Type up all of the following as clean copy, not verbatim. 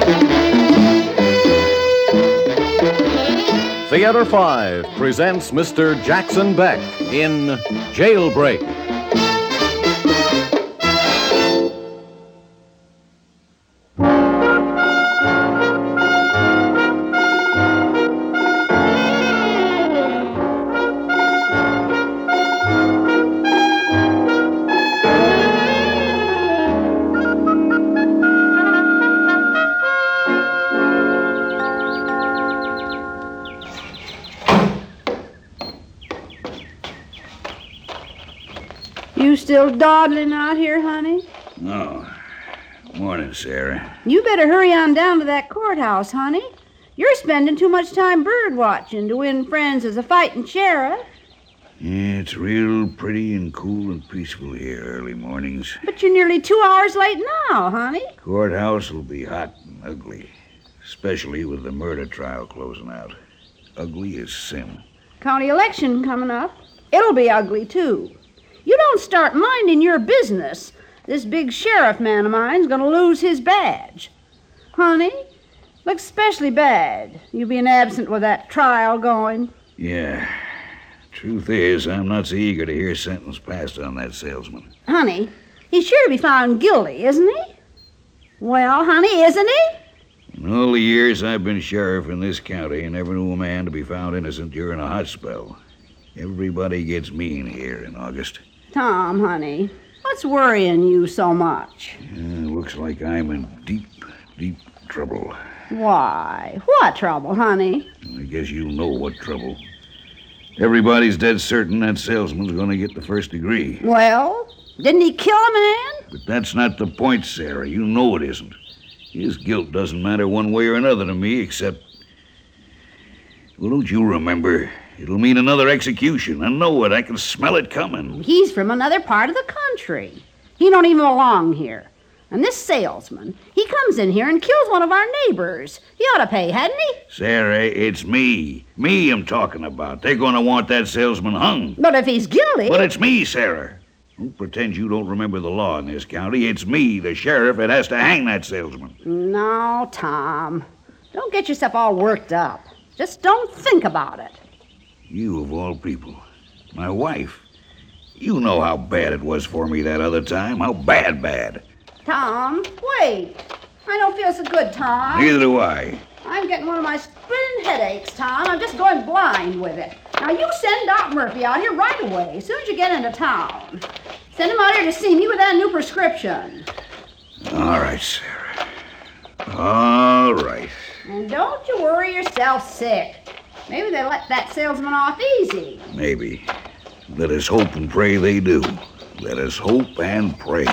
Theater 5 presents Mr. Jackson Beck in Jailbreak. You still dawdling out here, honey? No. Morning, Sarah. You better hurry on down to that courthouse, honey. You're spending too much time bird watching to win friends as a fighting sheriff. Yeah, it's real pretty and cool and peaceful here early mornings. But you're nearly 2 hours late now, honey. Courthouse will be hot and ugly, especially with the murder trial closing out. Ugly as sin. County election coming up. It'll be ugly, too. You don't start minding your business, this big sheriff man of mine's gonna lose his badge. Honey, looks especially bad, you being absent with that trial going. Yeah. Truth is, I'm not so eager to hear sentence passed on that salesman. Honey, he's sure to be found guilty, isn't he? Well, honey, isn't he? In all the years I've been sheriff in this county, I never knew a man to be found innocent during a hot spell. Everybody gets mean here in August. Tom, honey, what's worrying you so much? Looks like I'm in deep, deep trouble. Why? What trouble, honey? I guess you'll know what trouble. Everybody's dead certain that salesman's going to get the first degree. Well, didn't he kill a man? But that's not the point, Sarah. You know it isn't. His guilt doesn't matter one way or another to me, except... Well, don't you remember? It'll mean another execution. I know it. I can smell it coming. He's from another part of the country. He don't even belong here. And this salesman, he comes in here and kills one of our neighbors. He ought to pay, hadn't he? Sarah, it's me. Me I'm talking about. They're going to want that salesman hung. But if he's guilty... But it's me, Sarah. Don't pretend you don't remember the law in this county. It's me, the sheriff, that has to hang that salesman. No, Tom. Don't get yourself all worked up. Just don't think about it. You, of all people. My wife. You know how bad it was for me that other time. How bad. Tom, wait. I don't feel so good, Tom. Neither do I. I'm getting one of my splitting headaches, Tom. I'm just going blind with it. Now, you send Doc Murphy out here right away, as soon as you get into town. Send him out here to see me with that new prescription. All right, Sarah. All right. And don't you worry yourself sick. Maybe they let that salesman off easy. Maybe. Let us hope and pray they do. Let us hope and pray.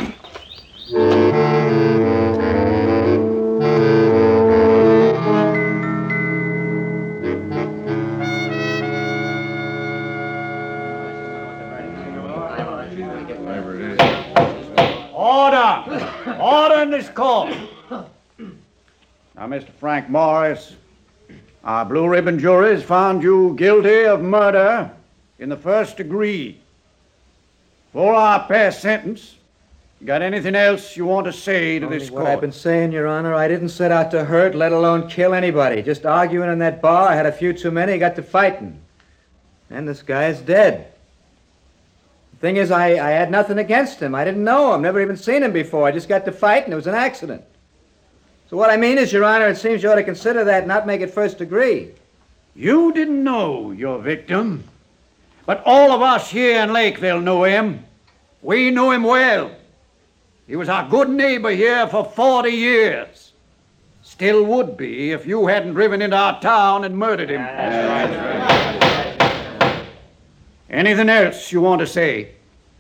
Order in this court. Now, Mr. Frank Morris, our blue ribbon jury has found you guilty of murder in the first degree. For our past sentence, you got anything else you want to say to this court? What I've been saying, Your Honor, I didn't set out to hurt, let alone kill anybody. Just arguing in that bar, I had a few too many, got to fighting. And this guy is dead. The thing is, I had nothing against him. I didn't know him, never even seen him before. I just got to fight, and it was an accident. So what I mean is, Your Honor, it seems you ought to consider that and not make it first degree. You didn't know your victim, but all of us here in Lakeville knew him. We knew him well. He was our good neighbor here for 40 years. Still would be if you hadn't driven into our town and murdered him. That's right. Anything else you want to say?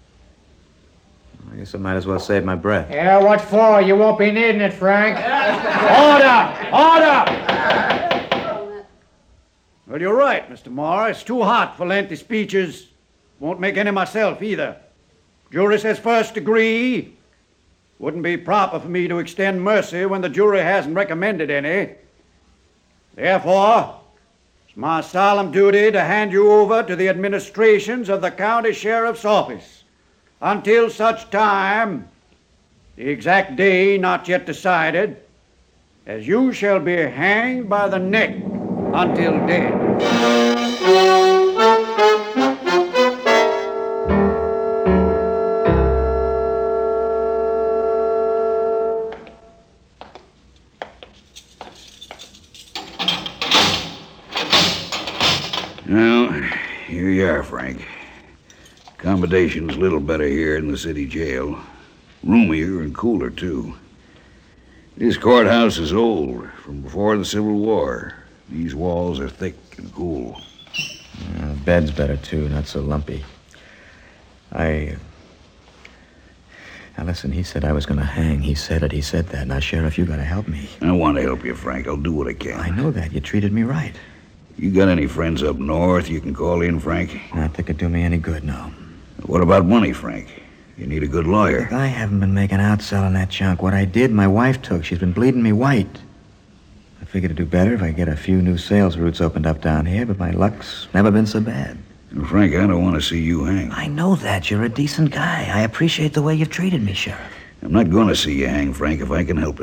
I guess I might as well save my breath. Yeah, what for? You won't be needing it, Frank. Order! Well, you're right, Mr. Morris. It's too hot for lengthy speeches. Won't make any myself either. Jury says first degree. Wouldn't be proper for me to extend mercy when the jury hasn't recommended any. Therefore, it's my solemn duty to hand you over to the administrations of the county sheriff's office until such time, the exact day not yet decided, as you shall be hanged by the neck until dead. Well, here you are, Frank. Accommodation's a little better here in the city jail. Roomier and cooler, too. This courthouse is old, from before the Civil War. These walls are thick and cool. The bed's better, too, not so lumpy. Now, listen, he said I was going to hang. He said that. Now, Sheriff, you got to help me. I want to help you, Frank. I'll do what I can. I know that. You treated me right. You got any friends up north you can call in, Frank? Not that could do me any good, no. What about money, Frank? You need a good lawyer. Look, I haven't been making out selling that junk. What I did, my wife took. She's been bleeding me white. I figured it'd do better if I get a few new sales routes opened up down here, but my luck's never been so bad. Frank, I don't want to see you hang. I know that. You're a decent guy. I appreciate the way you've treated me, Sheriff. I'm not going to see you hang, Frank, if I can help it.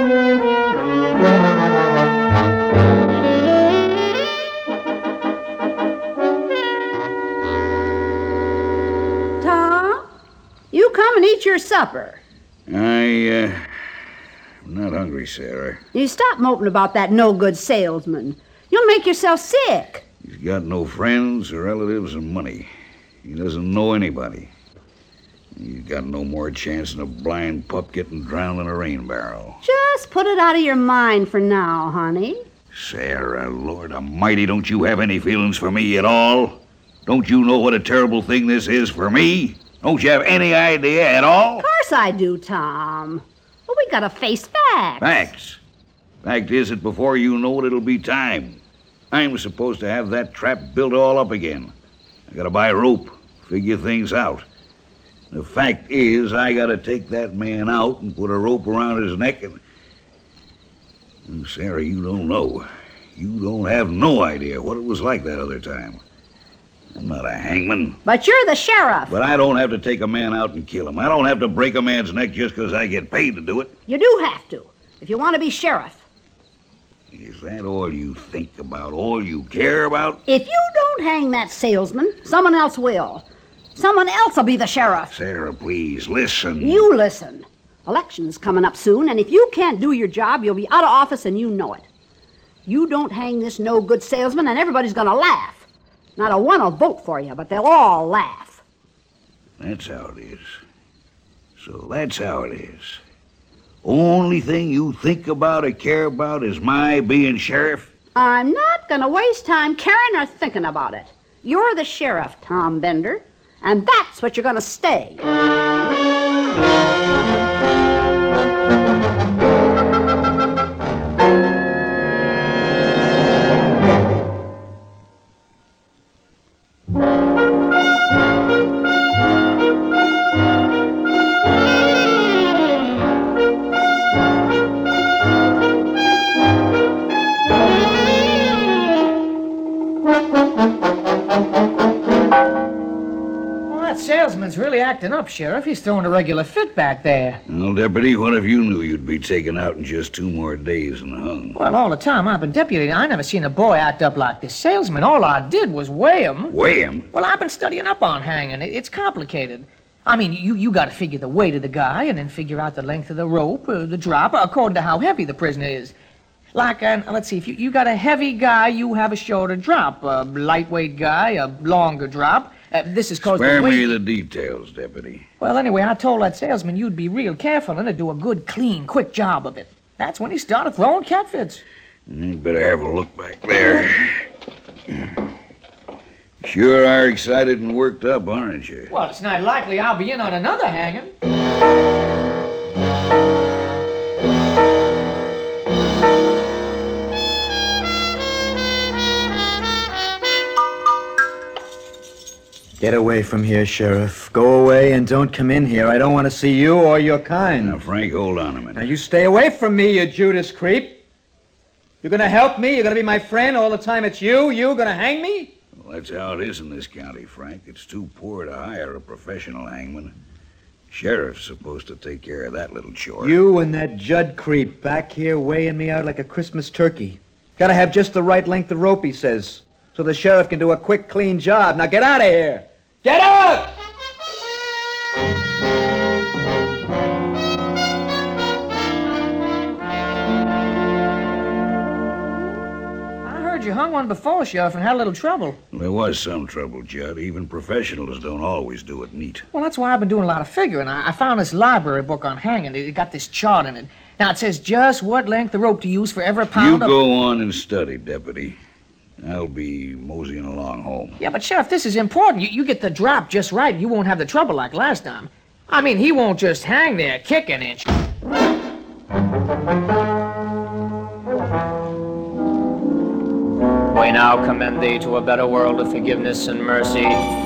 Tom, you come and eat your supper. I'm not hungry, Sarah. You stop moping about that no-good salesman. You'll make yourself sick. He's got no friends or relatives or money. He doesn't know anybody. He's got no more chance than a blind pup getting drowned in a rain barrel. Just put it out of your mind for now, honey. Sarah, Lord Almighty, don't you have any feelings for me at all? Don't you know what a terrible thing this is for me? Don't you have any idea at all? Of course I do, Tom. But we gotta face facts. Facts. Fact is that before you know it, it'll be time. I'm supposed to have that trap built all up again. I gotta buy rope, figure things out. The fact is, I gotta take that man out and put a rope around his neck and Sarah, you don't know. You don't have no idea what it was like that other time. I'm not a hangman. But you're the sheriff. But I don't have to take a man out and kill him. I don't have to break a man's neck just because I get paid to do it. You do have to, if you want to be sheriff. Is that all you think about, all you care about? If you don't hang that salesman, someone else will. Someone else will be the sheriff. Sarah, please, listen. You listen. Election's coming up soon, and if you can't do your job, you'll be out of office and you know it. You don't hang this no-good salesman, and everybody's gonna laugh. Not a one will vote for you, but they'll all laugh. That's how it is. So that's how it is. Only thing you think about or care about is my being sheriff? I'm not gonna waste time caring or thinking about it. You're the sheriff, Tom Bender, and that's what you're gonna stay. Salesman's really acting up, Sheriff. He's throwing a regular fit back there. Well, Deputy, what if you knew you'd be taken out in just 2 more days and hung? Well, all the time I've been deputy, I never seen a boy act up like this salesman. All I did was weigh him. Weigh him? Well, I've been studying up on hanging. It's complicated. I mean, you got to figure the weight of the guy and then figure out the length of the rope, the drop, according to how heavy the prisoner is. Like, let's see, if you got a heavy guy, you have a shorter drop. A lightweight guy, a longer drop. This is called Spare me the details, Deputy. Well, anyway, I told that salesman you'd be real careful and to do a good, clean, quick job of it. That's when he started throwing catfits. You better have a look back there. Sure are excited and worked up, aren't you? Well, it's not likely I'll be in on another hanging. Get away from here, Sheriff. Go away and don't come in here. I don't want to see you or your kind. Now, Frank, hold on a minute. Now, you stay away from me, you Judas creep. You're going to help me? You're going to be my friend all the time it's you? You going to hang me? Well, that's how it is in this county, Frank. It's too poor to hire a professional hangman. Sheriff's supposed to take care of that little chore. You and that Judd creep back here weighing me out like a Christmas turkey. Gotta have just the right length of rope, he says, so the sheriff can do a quick, clean job. Now get out of here! Get out! You hung one before, Sheriff, and had a little trouble. There was some trouble, Judd. Even professionals don't always do it neat. Well, that's why I've been doing a lot of figuring. I found this library book on hanging. It got this chart in it. Now, it says just what length of rope to use for every pound You go on and study, Deputy. I'll be moseying along home. Yeah, but, Sheriff, this is important. You get the drop just right, and you won't have the trouble like last time. I mean, he won't just hang there kicking and We now commend thee to a better world of forgiveness and mercy.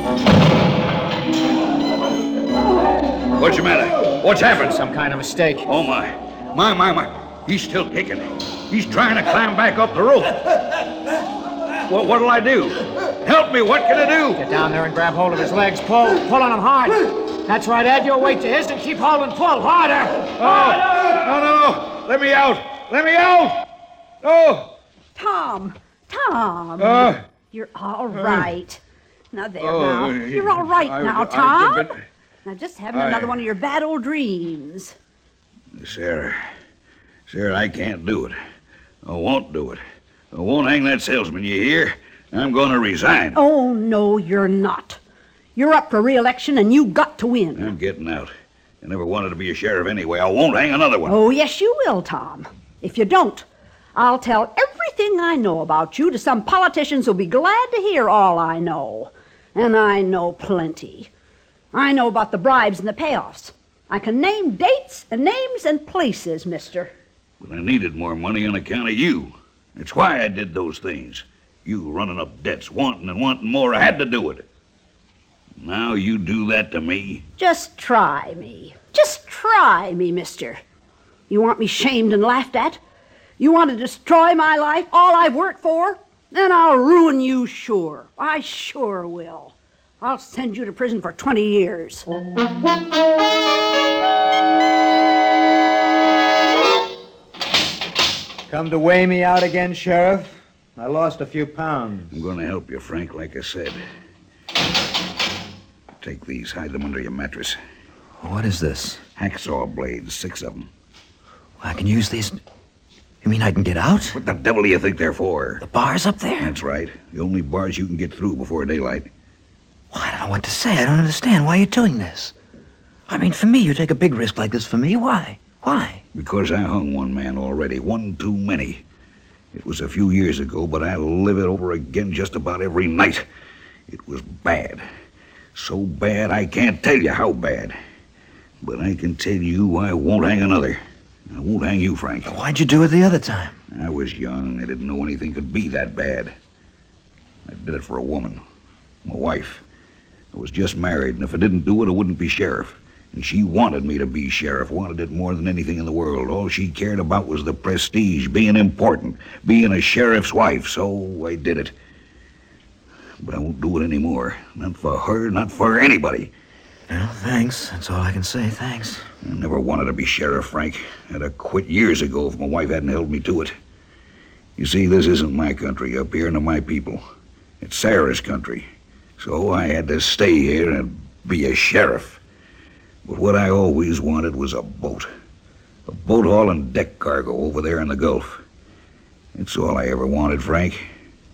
What's the matter? What's happened? Some kind of mistake. Oh, my. My. He's still kicking. He's trying to climb back up the rope. What'll I do? Help me, what can I do? Get down there and grab hold of his legs. Pull on him hard. That's right, add your weight to his and keep holding. Pull harder. Oh, no. Let me out. Oh. Tom. You're all right. Now, there, now. You're all right now, Tom. Now, just having another one of your bad old dreams. Sarah, I can't do it. I won't do it. I won't hang that salesman, you hear? I'm going to resign. Oh, no, you're not. You're up for re-election, and you got to win. I'm getting out. I never wanted to be a sheriff anyway. I won't hang another one. Oh, yes, you will, Tom. If you don't, I'll tell everything I know about you to some politicians who'll be glad to hear all I know. And I know plenty. I know about the bribes and the payoffs. I can name dates and names and places, mister. But I needed more money on account of you. That's why I did those things. You running up debts, wanting more. I had to do it. Now you do that to me? Just try me. Just try me, mister. You want me shamed and laughed at? You want to destroy my life, all I've worked for? Then I'll ruin you sure. I sure will. I'll send you to prison for 20 years. Come to weigh me out again, Sheriff? I lost a few pounds. I'm going to help you, Frank, like I said. Take these, hide them under your mattress. What is this? Hacksaw blades, 6 of them. I can use these. You mean I can get out? What the devil do you think they're for? The bars up there? That's right. The only bars you can get through before daylight. Well, I don't know what to say. I don't understand. Why are you doing this? I mean, for me, you take a big risk like this for me. Why? Why? Because I hung one man already. One too many. It was a few years ago, but I'll live it over again just about every night. It was bad. So bad I can't tell you how bad. But I can tell you I won't hang another. I won't hang you, Frank. Why'd you do it the other time? I was young. I didn't know anything could be that bad. I did it for a woman. My wife. I was just married, and if I didn't do it, I wouldn't be sheriff. And she wanted me to be sheriff, wanted it more than anything in the world. All she cared about was the prestige, being important, being a sheriff's wife. So I did it. But I won't do it anymore. Not for her, not for anybody. Well, thanks. That's all I can say. Thanks. I never wanted to be sheriff, Frank. I'd have quit years ago if my wife hadn't held me to it. You see, this isn't my country up here, nor my people. It's Sarah's country. So I had to stay here and be a sheriff. But what I always wanted was a boat. A boat hauling deck cargo over there in the Gulf. It's all I ever wanted, Frank.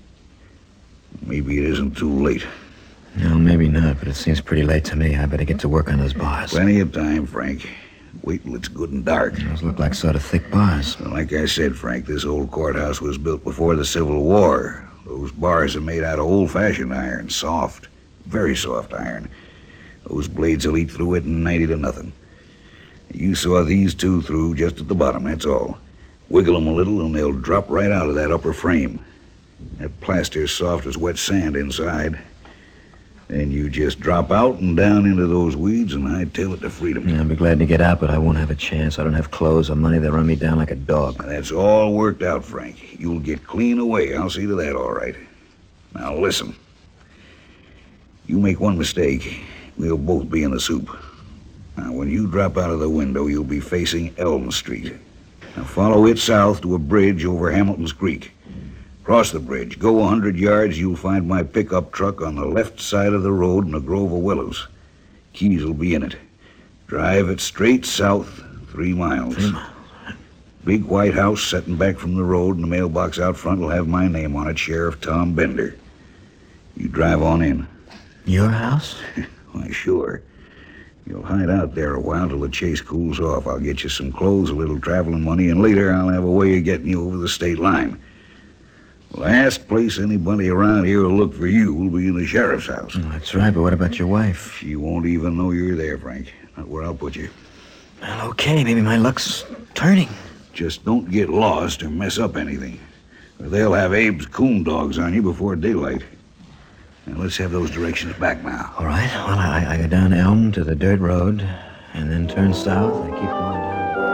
Maybe it isn't too late. No, maybe not, but it seems pretty late to me. I better get to work on those bars. Plenty of time, Frank. Wait till it's good and dark. Those look like sort of thick bars. Well, like I said, Frank, this old courthouse was built before the Civil War. Those bars are made out of old-fashioned iron, soft, very soft iron. Those blades will eat through it 90 to nothing. You saw these two through just at the bottom, that's all. Wiggle them a little and they'll drop right out of that upper frame. That plaster's soft as wet sand inside. Then you just drop out and down into those weeds, and I tail it to freedom. Yeah, I'll be glad to get out, but I won't have a chance. I don't have clothes or money. They run me down like a dog. That's all worked out, Frank. You'll get clean away. I'll see to that, all right. Now, listen. You make one mistake, we'll both be in the soup. Now, when you drop out of the window, you'll be facing Elm Street. Now, follow it south to a bridge over Hamilton's Creek. Cross the bridge. Go 100 yards, you'll find my pickup truck on the left side of the road in a grove of willows. Keys will be in it. Drive it straight south 3 miles. 3 miles. Big white house setting back from the road, and the mailbox out front will have my name on it, Sheriff Tom Bender. You drive on in. Your house? Why, sure. You'll hide out there a while till the chase cools off. I'll get you some clothes, a little traveling money, and later I'll have a way of getting you over the state line. The last place anybody around here will look for you will be in the sheriff's house. That's right, but what about your wife? She won't even know you're there, Frank. Not where I'll put you. Well, okay, maybe my luck's turning. Just don't get lost or mess up anything, or they'll have Abe's coon dogs on you before daylight. Now, let's have those directions back now. All right, well, I go down Elm to the dirt road, and then turn south and keep going down.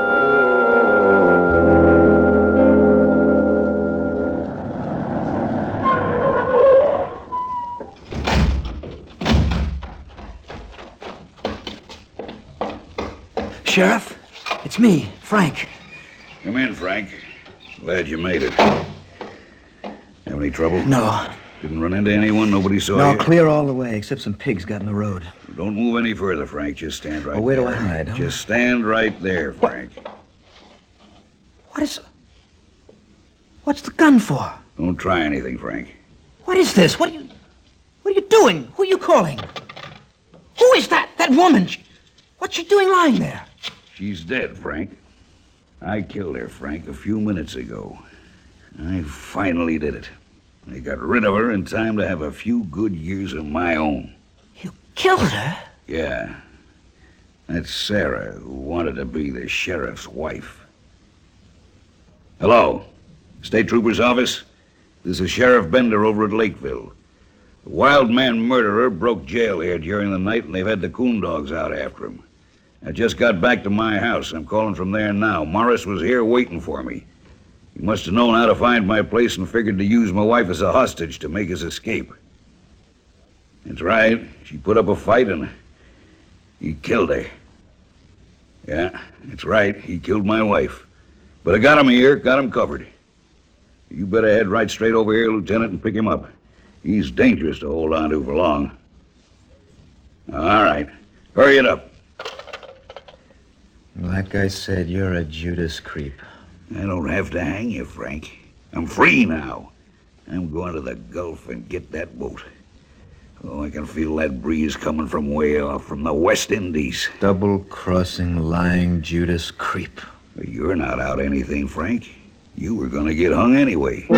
Sheriff, it's me, Frank. Come in, Frank. Glad you made it. Have any trouble? No. Didn't run into anyone? Nobody saw No, you? clear all the way, except some pigs got in the road. Don't move any further, Frank. Just stand right Oh, where do there. I hide, huh? Just stand right there, Frank. What's the gun for? Don't try anything, Frank. What is this? What are you doing? Who are you calling? Who is that woman? What's she doing lying there? She's dead, Frank. I killed her, Frank, a few minutes ago. I finally did it. I got rid of her in time to have a few good years of my own. You killed her? Yeah. That's Sarah, who wanted to be the sheriff's wife. Hello. State Trooper's office? This is Sheriff Bender over at Lakeville. The wild man murderer broke jail here during the night, and they've had the coon dogs out after him. I just got back to my house. I'm calling from there now. Morris was here waiting for me. He must have known how to find my place and figured to use my wife as a hostage to make his escape. That's right. She put up a fight and he killed her. Yeah, that's right. He killed my wife. But I got him here, got him covered. You better head right straight over here, Lieutenant, and pick him up. He's dangerous to hold on to for long. All right. Hurry it up. Like I said, you're a Judas creep. I don't have to hang you, Frank. I'm free now. I'm going to the Gulf and get that boat. Oh, I can feel that breeze coming from way off, from the West Indies. Double-crossing, lying Judas creep. You're not out anything, Frank. You were going to get hung anyway.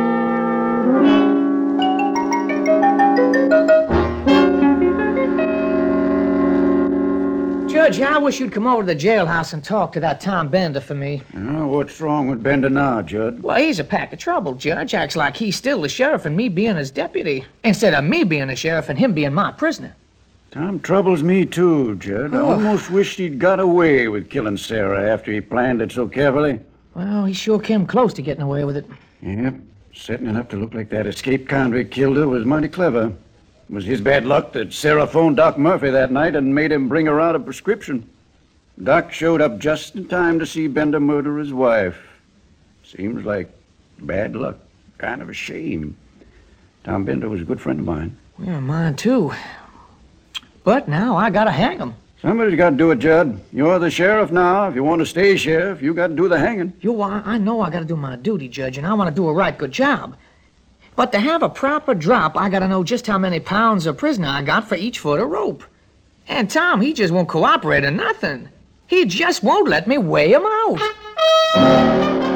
Judge, I wish you'd come over to the jailhouse and talk to that Tom Bender for me. What's wrong with Bender now, Judd? Well, he's a pack of trouble, Judge. Acts like he's still the sheriff and me being his deputy, instead of me being the sheriff and him being my prisoner. Tom troubles me too, Judd. I almost wished he'd got away with killing Sarah after he planned it so carefully. Well, he sure came close to getting away with it. Yep, setting it up to look like that escaped convict killed her was mighty clever. It was his bad luck that Sarah phoned Doc Murphy that night and made him bring her out a prescription. Doc showed up just in time to see Bender murder his wife. Seems like bad luck. Kind of a shame. Tom Bender was a good friend of mine. Yeah, mine too. But now I gotta hang him. Somebody's got to do it, Judd. You're the sheriff now. If you want to stay sheriff, you got to do the hanging. I know I gotta do my duty, Judge, and I want to do a right good job. But to have a proper drop, I gotta know just how many pounds of prisoner I got for each foot of rope. And Tom, he just won't cooperate or nothing. He just won't let me weigh him out.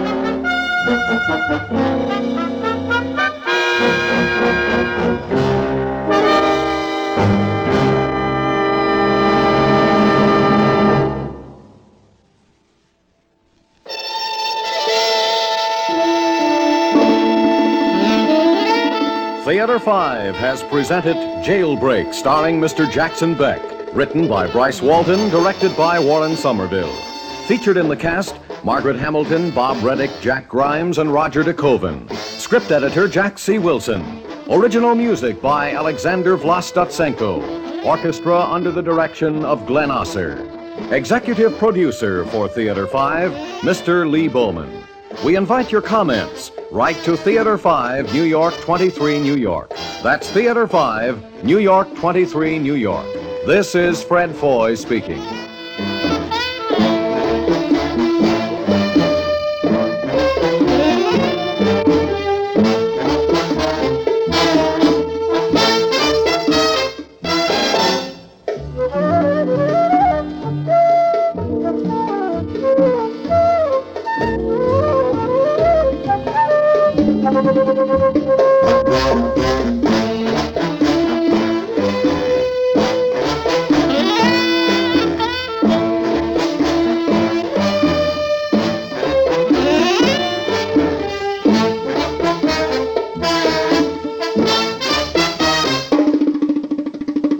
Theater 5 has presented Jailbreak, starring Mr. Jackson Beck. Written by Bryce Walton, directed by Warren Somerville. Featured in the cast, Margaret Hamilton, Bob Reddick, Jack Grimes, and Roger DeKoven. Script editor, Jack C. Wilson. Original music by Alexander Vlastotsenko. Orchestra under the direction of Glenn Osser. Executive producer for Theater 5, Mr. Lee Bowman. We invite your comments. Write to Theater 5, New York 23, New York. That's Theater 5, New York 23, New York. This is Fred Foy speaking.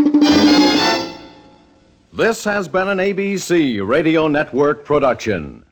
This has been an ABC Radio Network production.